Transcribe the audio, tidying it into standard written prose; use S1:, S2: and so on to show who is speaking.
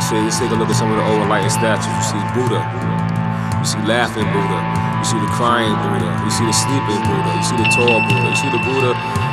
S1: say, let's take a look at some of the old enlightened statues. You see Buddha, you see laughing Buddha, you see the crying Buddha, you see the sleeping Buddha, you see the tall Buddha, you see the Buddha